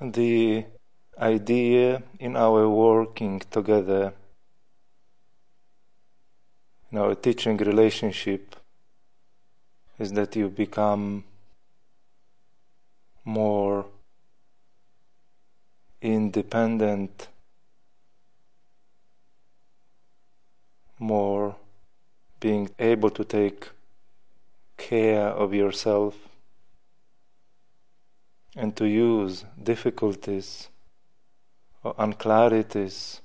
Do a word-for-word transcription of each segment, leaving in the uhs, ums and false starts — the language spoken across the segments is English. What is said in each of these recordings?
The idea in our working together, in our teaching relationship, is that you become more independent, more being able to take care of yourself and to use difficulties or unclarities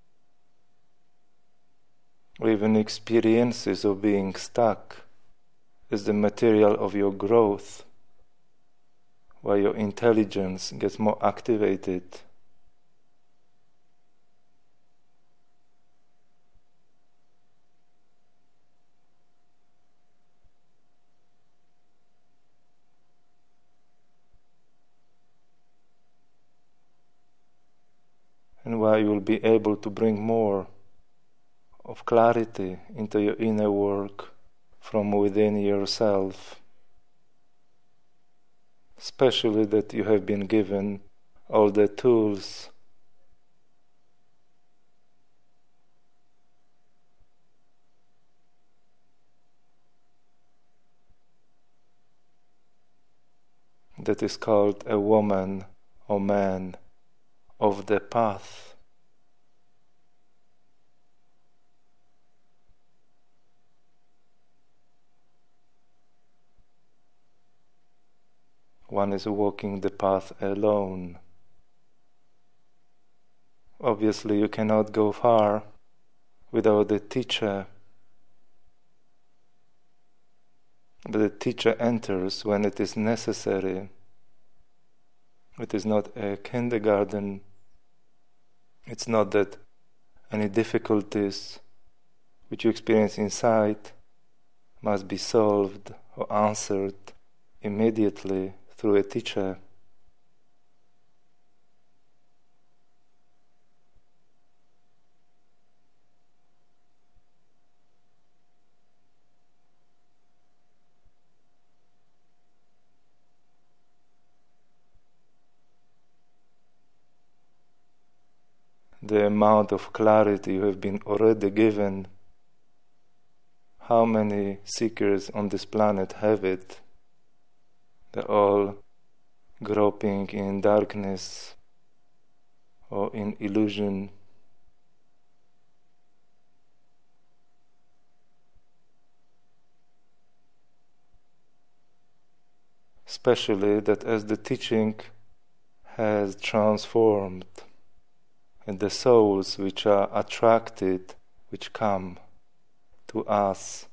or even experiences of being stuck as the material of your growth, where your intelligence gets more activated. And where you will be able to bring more of clarity into your inner work from within yourself, especially that you have been given all the tools that is called a woman or man of the path. One is walking the path alone. Obviously, you cannot go far without a teacher. But the teacher enters when it is necessary. It is not a kindergarten. It's not that any difficulties which you experience inside must be solved or answered immediately through a teacher. The amount of clarity you have been already given, how many seekers on this planet have it? They're all groping in darkness or in illusion. Especially that as the teaching has transformed, and the souls which are attracted, which come to us,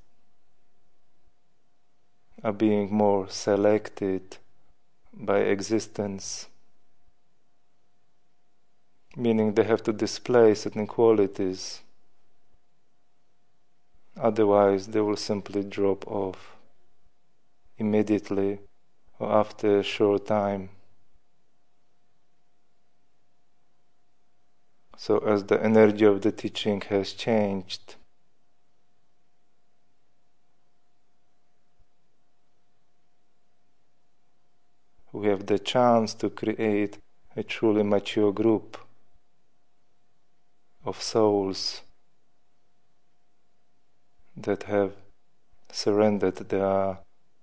are being more selected by existence, meaning they have to display certain qualities, otherwise they will simply drop off immediately or after a short time. So as the energy of the teaching has changed, we have the chance to create a truly mature group of souls that have surrendered their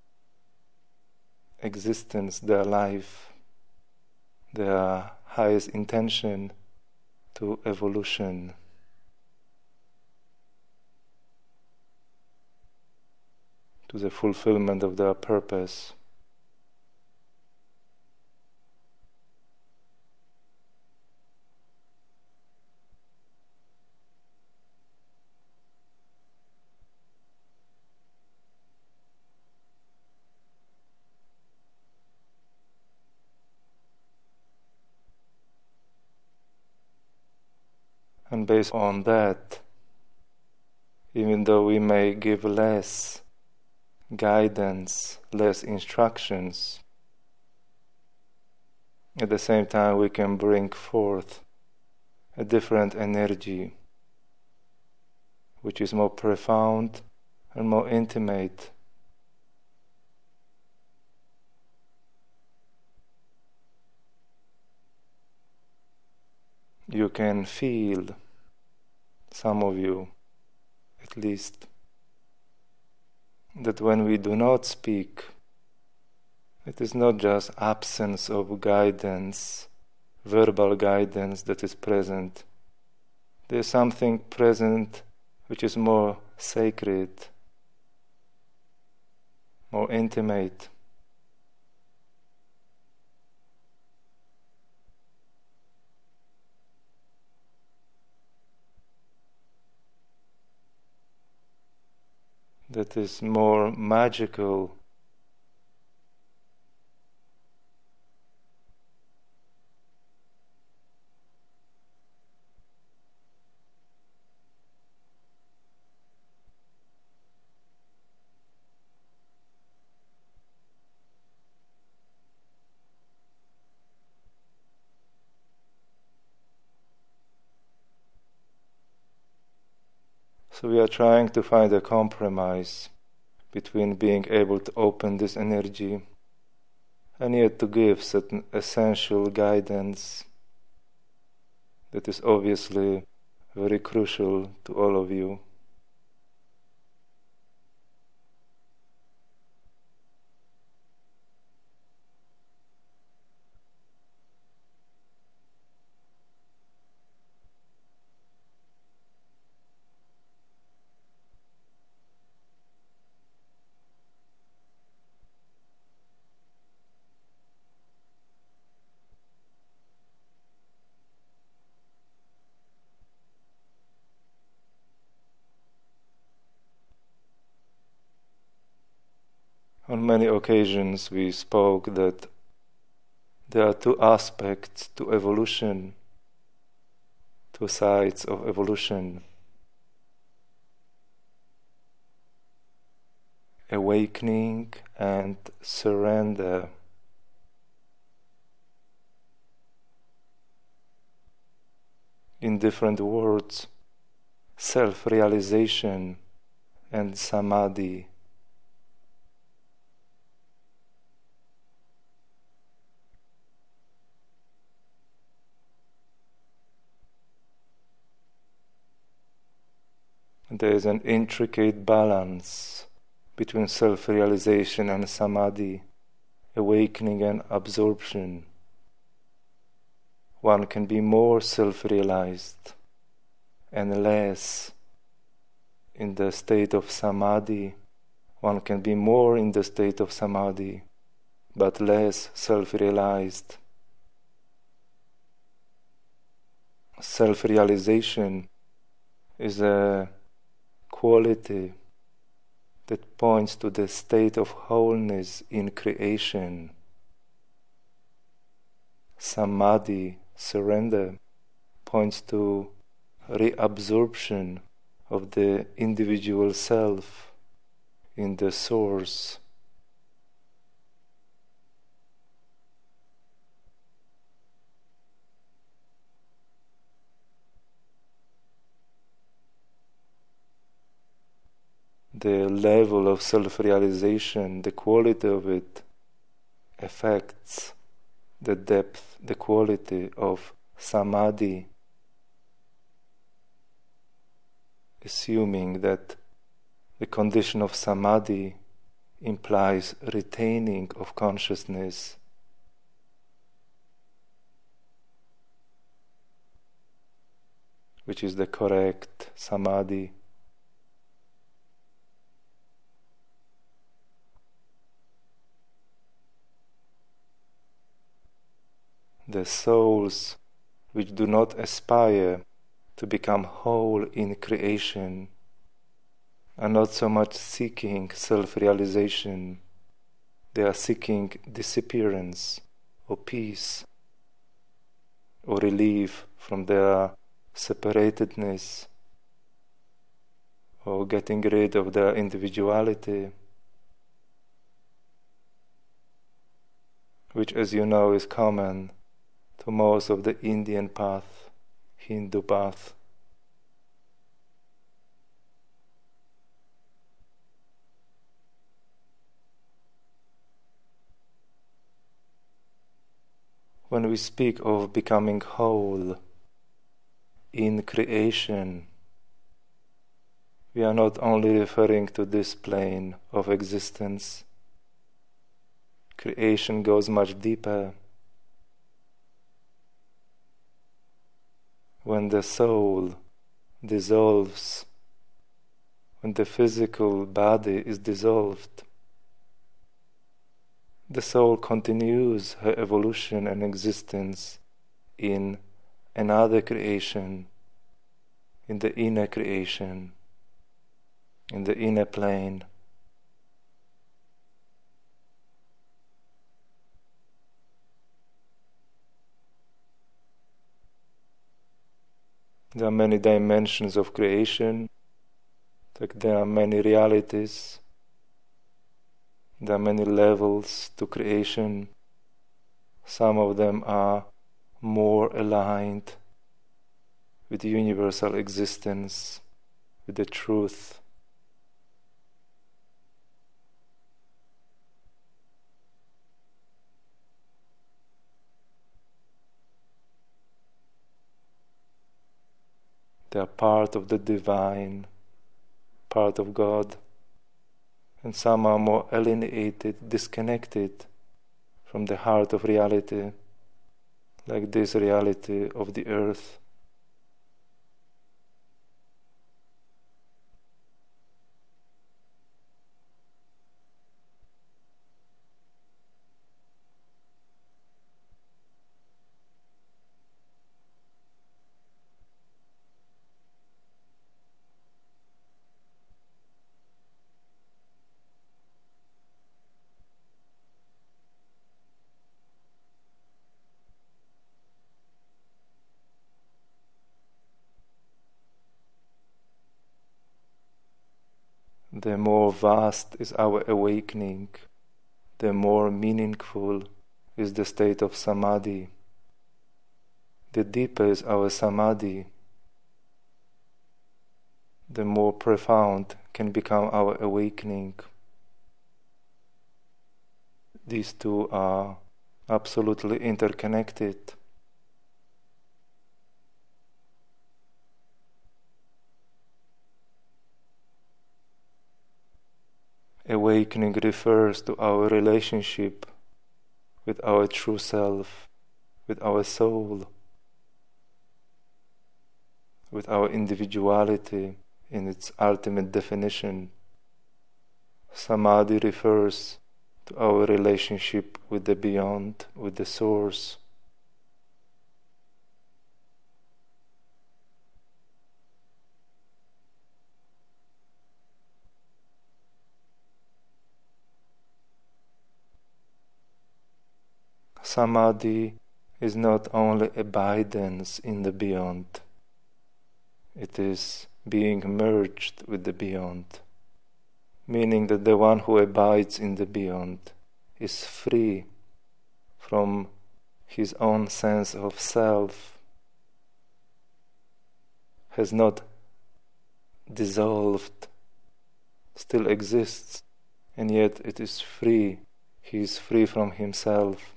existence, their life, their highest intention to evolution. To the fulfillment of their purpose. And based on that, even though we may give less guidance, less instructions, at the same time we can bring forth a different energy, which is more profound and more intimate. you can feel, some of you at least, that when we do not speak, it is not just absence of guidance, verbal guidance that is present. There is something present which is more sacred, more intimate. That is more magical. So we are trying to find a compromise between being able to open this energy and yet to give certain essential guidance that is obviously very crucial to all of you. On many occasions we spoke that there are two aspects to evolution, two sides of evolution. Awakening and surrender. In different words, self-realization and samadhi. There is an intricate balance between self-realization and samadhi, awakening and absorption. One can be more self-realized and less in the state of samadhi. One can be more in the state of samadhi, but less self-realized. Self-realization is a quality that points to the state of wholeness in creation. Samadhi, surrender, points to reabsorption of the individual self in the source. The level of self-realization, the quality of it, affects the depth, the quality of samadhi, assuming that the condition of samadhi implies retaining of consciousness. Which is the correct samadhi. The souls which do not aspire to become whole in creation are not so much seeking self-realization, they are seeking disappearance or peace or relief from their separatedness or getting rid of their individuality, which, as you know, is common to most of the Indian path, Hindu path. When we speak of becoming whole, in creation. We are not only referring to this plane of existence. Creation goes much deeper. When the soul dissolves, when the physical body is dissolved, the soul continues her evolution and existence in another creation, in the inner creation, in the inner plane. There are many dimensions of creation, like there are many realities, there are many levels to creation. Some of them are more aligned with universal existence, with the truth. They are part of the divine, part of God, and some are more alienated, disconnected from the heart of reality, like this reality of the earth. The more vast is our awakening, the more meaningful is the state of samadhi. The deeper is our samadhi, the more profound can become our awakening. These two are absolutely interconnected. Awakening refers to our relationship with our true self, with our soul, with our individuality in its ultimate definition. Samadhi refers to our relationship with the beyond, with the source. Samadhi is not only abidance in the beyond, it is being merged with the beyond, meaning that the one who abides in the beyond is free from his own sense of self, has not dissolved, still exists, and yet it is free. He is free from himself.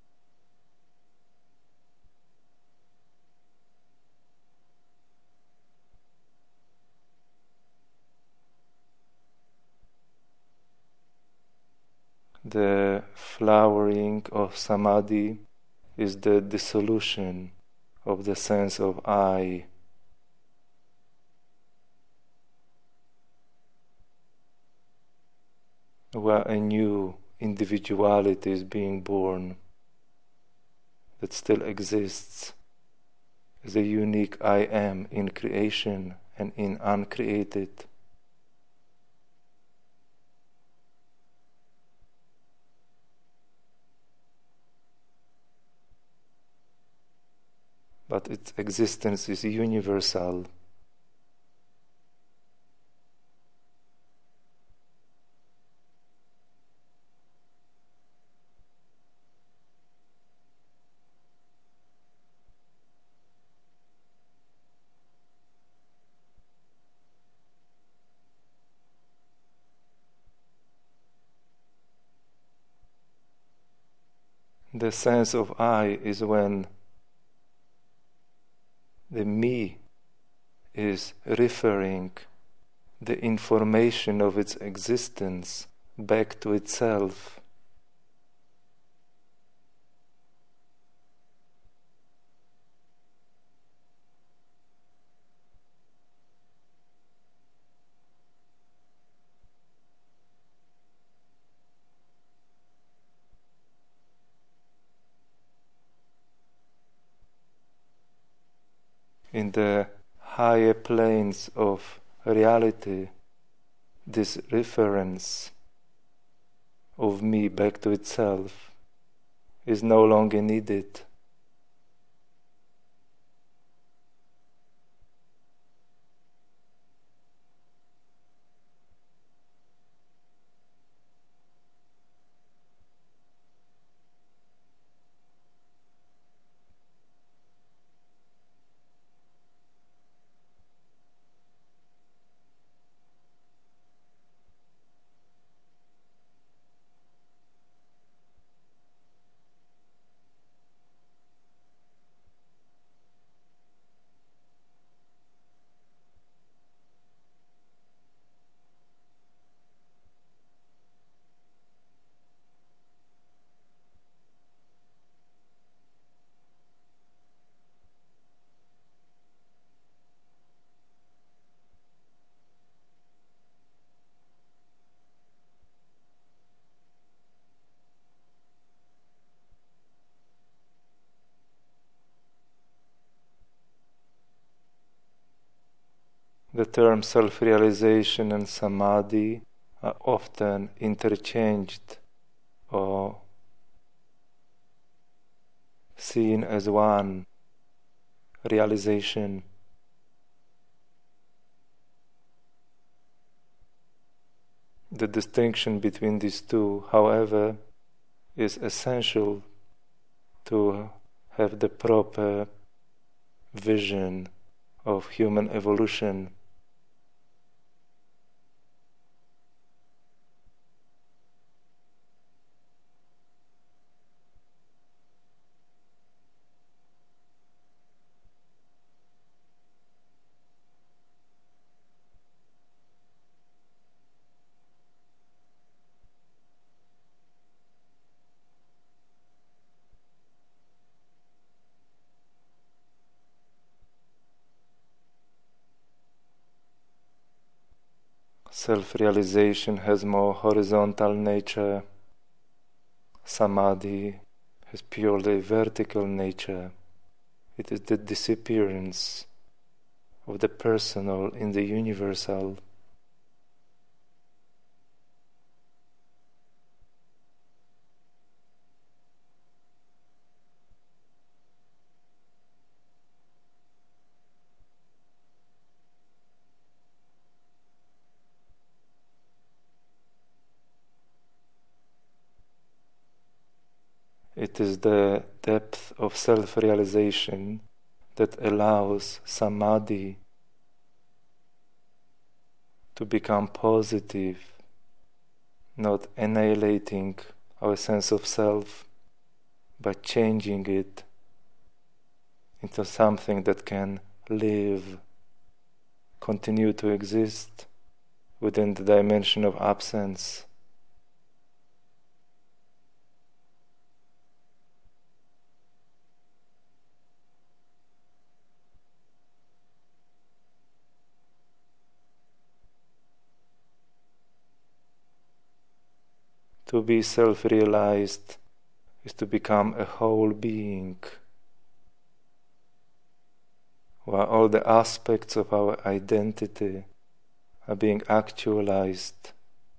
The flowering of samadhi is the dissolution of the sense of I. Where a new individuality is being born that still exists as a unique I am in creation and in uncreated. But its existence is universal. The sense of I is when the me is referring the information of its existence back to itself. In the higher planes of reality, this reference of me back to itself is no longer needed. The terms self-realization and samadhi are often interchanged or seen as one realization. The distinction between these two, however, is essential to have the proper vision of human evolution. Self-realization has more horizontal nature. Samadhi has purely vertical nature. It is the disappearance of the personal in the universal. It is the depth of self-realization that allows samadhi to become positive, not annihilating our sense of self, but changing it into something that can live, continue to exist within the dimension of absence. To be self-realized is to become a whole being, where all the aspects of our identity are being actualized.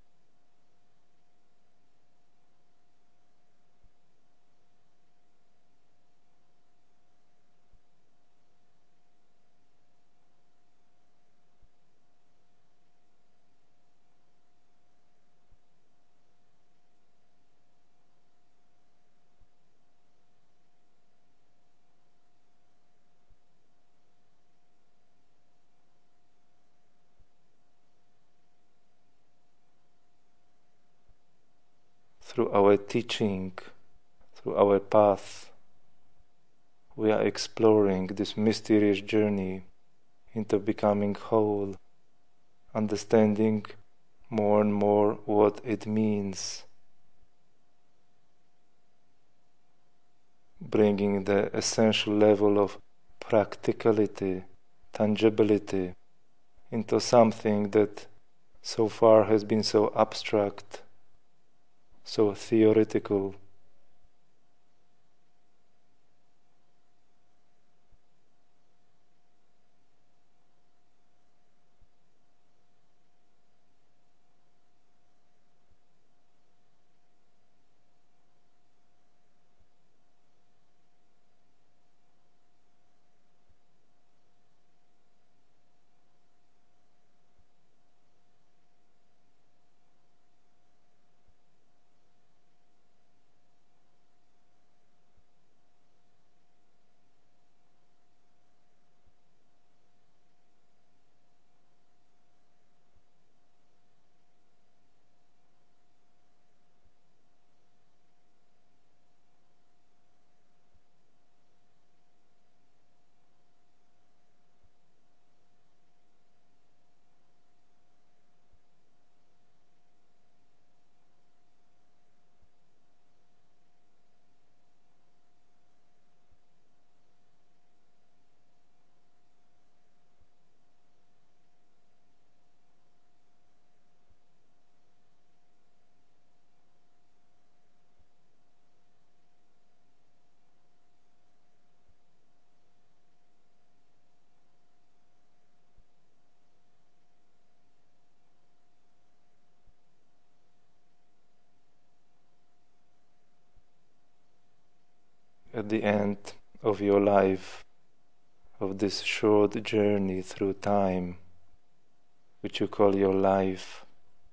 Through our teaching, through our path, we are exploring this mysterious journey into becoming whole, understanding more and more what it means, bringing the essential level of practicality, tangibility, into something that so far has been so abstract, so theoretical. At the end of your life, of this short journey through time, which you call your life,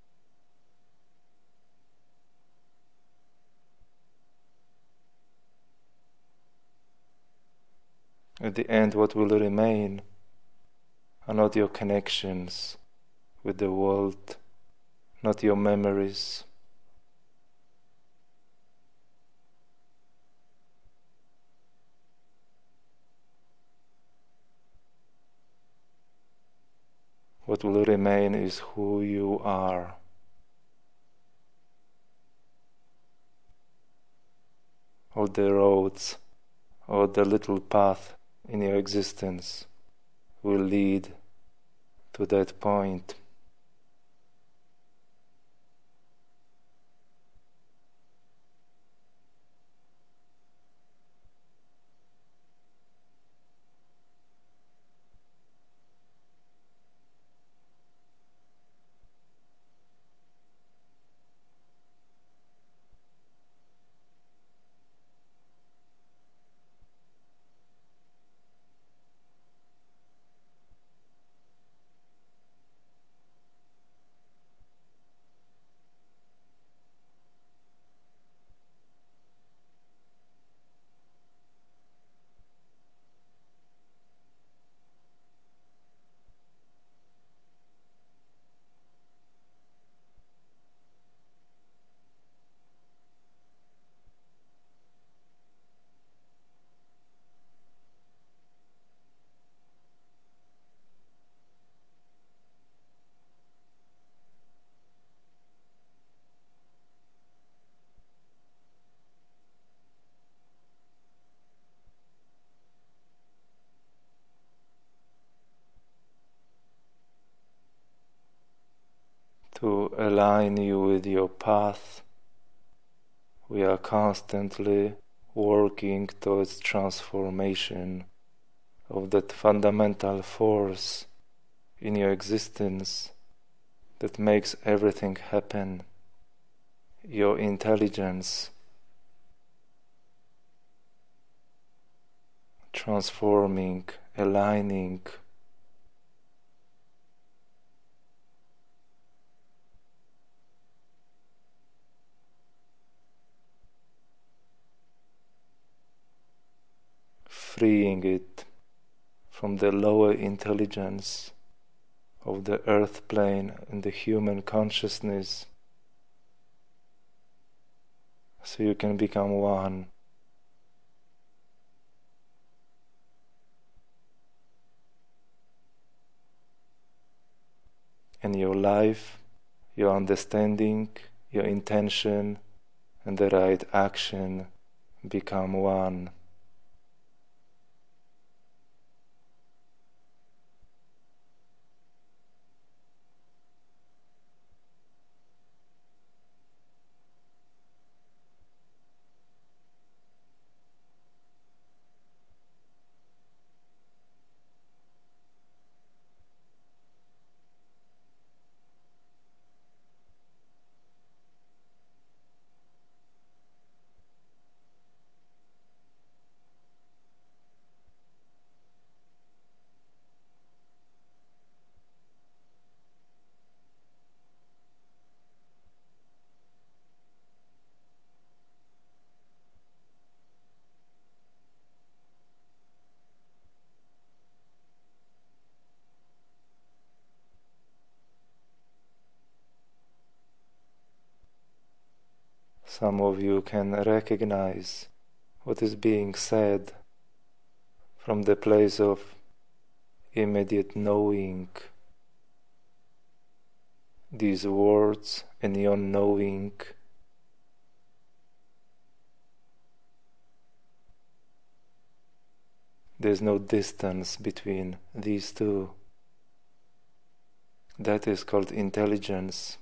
at the end what will remain are not your connections with the world, not your memories, what will remain is who you are. All the roads, or the little path in your existence will lead to that point. To align you with your path, we are constantly working towards transformation of that fundamental force in your existence that makes everything happen, your intelligence, transforming, aligning, freeing it from the lower intelligence of the earth plane and the human consciousness, so you can become one. and your life, your understanding, your intention, and the right action become one. Some of you can recognize what is being said from the place of immediate knowing. These words and your knowing there's no distance between these two. That is called intelligence.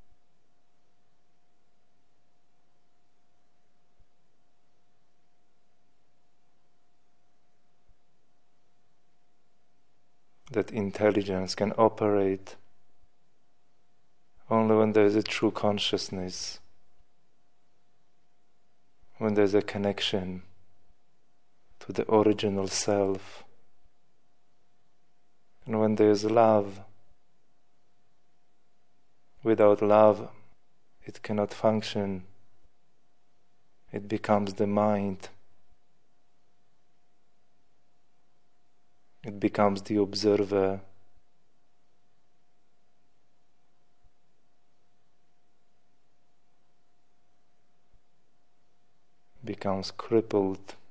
That intelligence can operate only when there is a true consciousness, when there is a connection to the original self, and when there is love. Without love, it cannot function. It becomes the mind. It becomes the observer. Becomes crippled.